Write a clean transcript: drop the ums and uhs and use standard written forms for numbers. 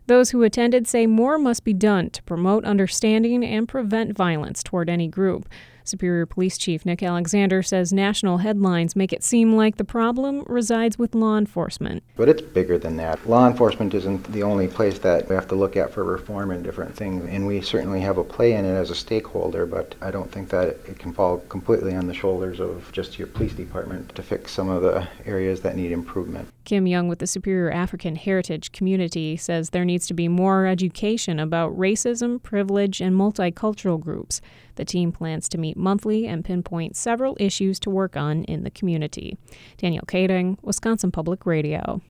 Those who attended say more must be done to promote understanding and prevent violence toward any group. Superior Police Chief Nick Alexander says national headlines make it seem like the problem resides with law enforcement. But it's bigger than that. Law enforcement isn't the only place that we have to look at for reform and different things, and we certainly have a play in it as a stakeholder, but I don't think that it can fall completely on the shoulders of just your police department to fix some of the areas that need improvement. Kim Young with the Superior African Heritage Community says there needs to be more education about racism, privilege, and multicultural groups. The team plans to meet monthly and pinpoint several issues to work on in the community. Danielle Kading, Wisconsin Public Radio.